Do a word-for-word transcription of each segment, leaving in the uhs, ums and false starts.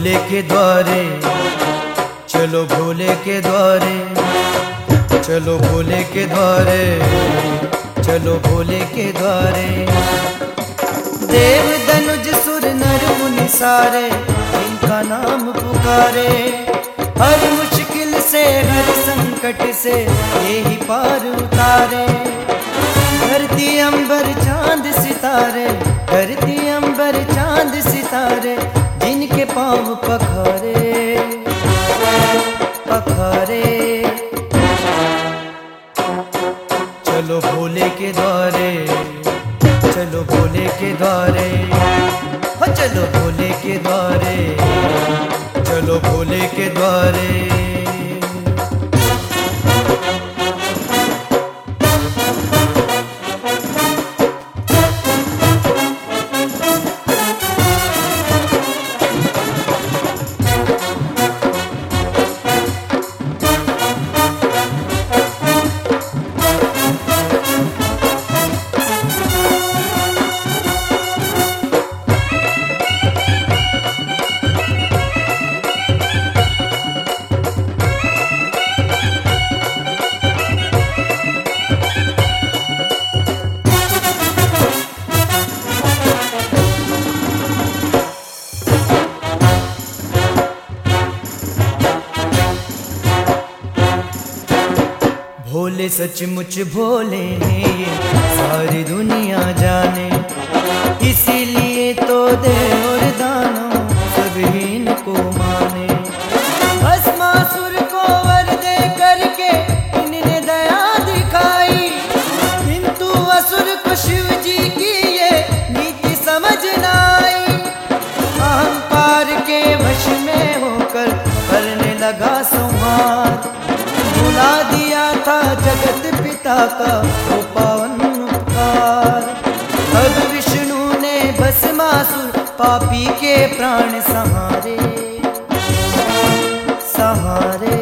भोले के द्वारे, चलो भोले के द्वारे, चलो भोले के द्वारे, चलो भोले के द्वारे। देव दनुज सुर नर मुनि सारे इनका नाम पुकारे। हर मुश्किल से हर संकट से यही पार उतारे। धरती अंबर चांद सितारे, धरती अंबर चांद सितारे, जिनके पाँव पखारे पखारे। चलो भोले के द्वारे, चलो भोले के द्वारे, हो चलो भोले के द्वारे, चलो भोले के द्वारे। भोले सचमुच भोले हैं ये सारी दुनिया जाने। इसीलिए तो देव और दानव सभी इनको माने। भस्मासुर को वर दे करके इन्होंने दया दिखाई, किंतु असुर को शिव जी की ये नीति समझ न आई। अहंकार के वश में होकर करने लगा संहार। भुला दिया था जगत पिता का वो पावन उपकार। अब विष्णु ने भस्मासुर पापी के प्राण सहारे सहारे।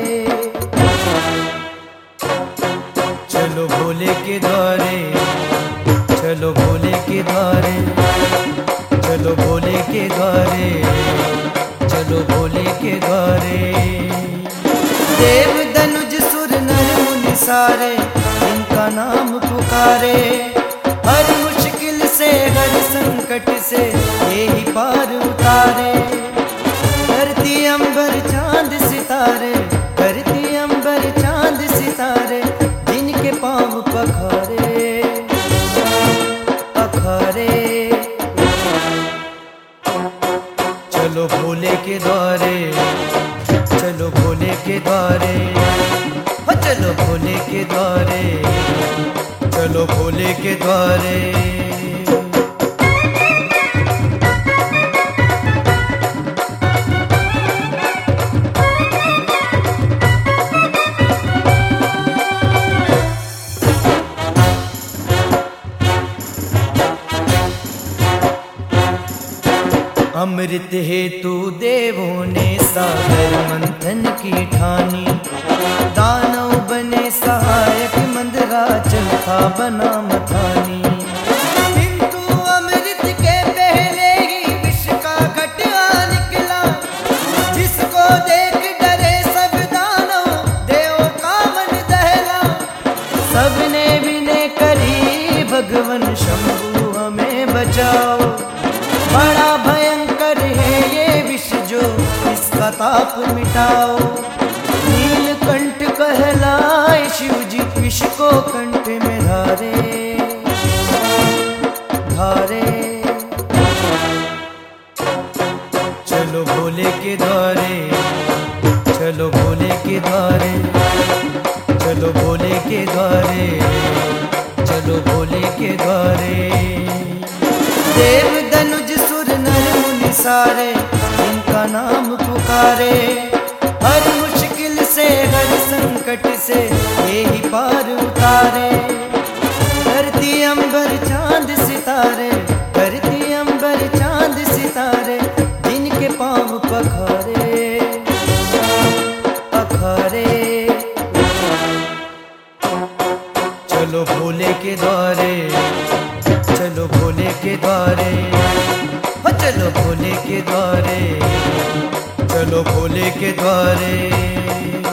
चलो भोले के द्वारे, चलो भोले के द्वारे, चलो भोले के द्वारे, चलो भोले के द्वारे। देव दनुज सुर नर मुनि सारे इनका नाम पुकारे। हर मुश्किल से हर संकट से यही पार उतारे। धरती अंबर चांद सितारे, धरती अंबर चांद सितारे, जिनके पाँव पखारे पखारे। चलो भोले के द्वारे, चलो भोले के द्वारे, हो चलो भोले के द्वारे, चलो भोले के द्वारे। अमृत हेतु देवों ने सागर मंथन की ठानी। दानव बने सहायक, मंदराचल था बना मथानी। किंतु अमृत के पहले ही विष का घटिया निकला। जिसको देख डरे सब दानव, देव का मन दहला। सबने विनय करी भगवन शंभु हमें बचाओ। बड़ा भयंकर है ये विष जो इसका ताप मिटाओ। नीलकंठ कहलाए शिव जी विष को कंठ में धारे धारे। चलो भोले के द्वारे, चलो भोले के द्वारे, चलो भोले के द्वारे, चलो भोले के द्वारे। देव दनुज सुर नर मुनि सारे इनका नाम पुकारे। हर मुश्किल से हर संकट से यही पार उतारे। धरती अंबर चांद सितारे, धरती अंबर चांद सितारे, जिनके पाँव पखारे पखारे। चलो भोले के द्वारे, चलो भोले के द्वारे, हो चलो भोले के द्वारे, चलो भोले के द्वारे।